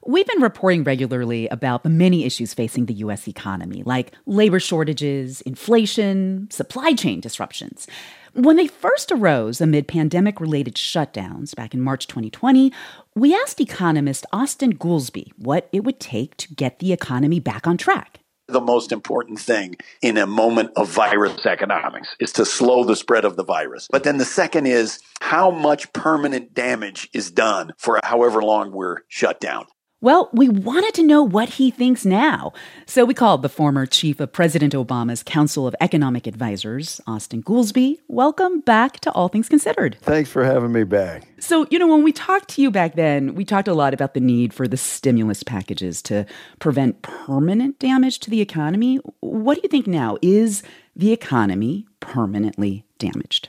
We've been reporting regularly about the many issues facing the U.S. economy, like labor shortages, inflation, supply chain disruptions. When they first arose amid pandemic-related shutdowns back in March 2020, we asked economist Austan Goolsbee what it would take to get the economy back on track. The most important thing in a moment of virus economics is to slow the spread of the virus. But then the second is how much permanent damage is done for however long we're shut down. Well, we wanted to know what he thinks now. So we called the former chief of President Obama's Council of Economic Advisors, Austan Goolsbee. Welcome back to All Things Considered. Thanks for having me back. So, when we talked to you back then, we talked a lot about the need for the stimulus packages to prevent permanent damage to the economy. What do you think now? Is the economy permanently damaged?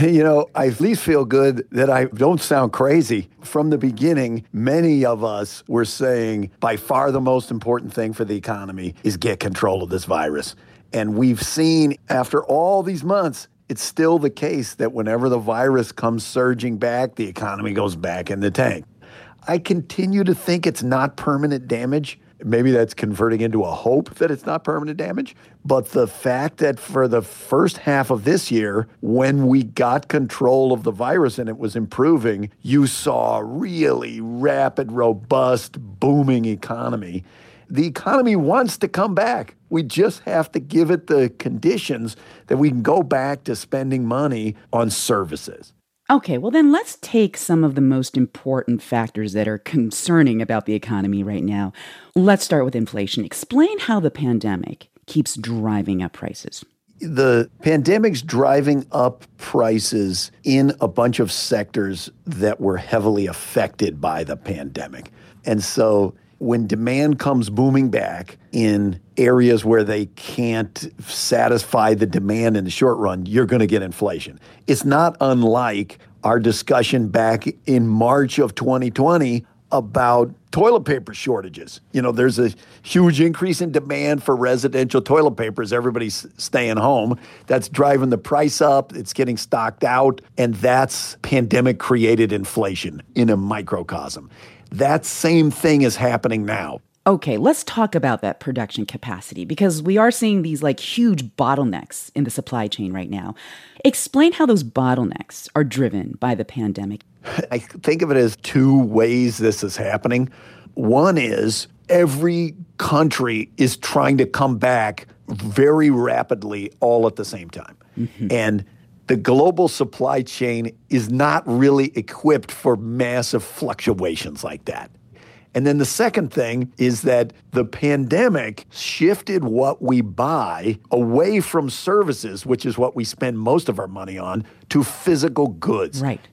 I at least feel good that I don't sound crazy. From the beginning, many of us were saying by far the most important thing for the economy is get control of this virus. And we've seen after all these months, it's still the case that whenever the virus comes surging back, the economy goes back in the tank. I continue to think it's not permanent damage. Maybe that's converting into a hope that it's not permanent damage. But the fact that for the first half of this year, when we got control of the virus and it was improving, you saw a really rapid, robust, booming economy. The economy wants to come back. We just have to give it the conditions that we can go back to spending money on services. Okay, well then let's take some of the most important factors that are concerning about the economy right now. Let's start with inflation. Explain how the pandemic keeps driving up prices. The pandemic's driving up prices in a bunch of sectors that were heavily affected by the pandemic. And so when demand comes booming back in areas where they can't satisfy the demand in the short run, you're going to get inflation. It's not unlike our discussion back in March of 2020 about toilet paper shortages. There's a huge increase in demand for residential toilet papers. Everybody's staying home. That's driving the price up. It's getting stocked out. And that's pandemic-created inflation in a microcosm. That same thing is happening now. Okay, let's talk about that production capacity because we are seeing these huge bottlenecks in the supply chain right now. Explain how those bottlenecks are driven by the pandemic. I think of it as two ways this is happening. One is every country is trying to come back very rapidly all at the same time. Mm-hmm. And the global supply chain is not really equipped for massive fluctuations like that. And then the second thing is that the pandemic shifted what we buy away from services, which is what we spend most of our money on, to physical goods. Right.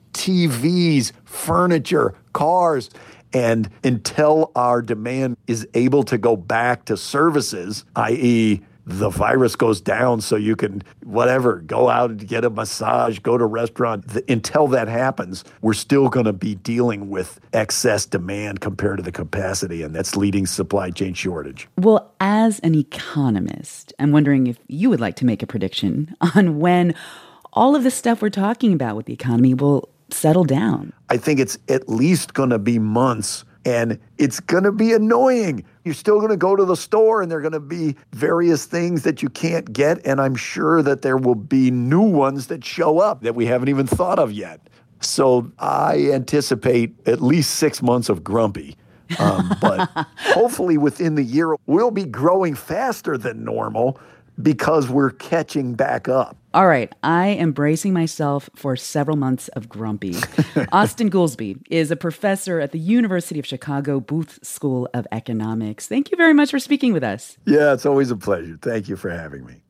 TVs, furniture, cars. And until our demand is able to go back to services, i.e., the virus goes down so you can, go out and get a massage, go to a restaurant. Until that happens, we're still going to be dealing with excess demand compared to the capacity, and that's leading supply chain shortage. Well, as an economist, I'm wondering if you would like to make a prediction on when all of the stuff we're talking about with the economy will settle down. I think it's at least going to be months. And it's going to be annoying. You're still going to go to the store and there are going to be various things that you can't get. And I'm sure that there will be new ones that show up that we haven't even thought of yet. So I anticipate at least 6 months of grumpy. But hopefully within the year, we'll be growing faster than normal because we're catching back up. All right, I am bracing myself for several months of grumpy. Austan Goolsbee is a professor at the University of Chicago Booth School of Economics. Thank you very much for speaking with us. Yeah, it's always a pleasure. Thank you for having me.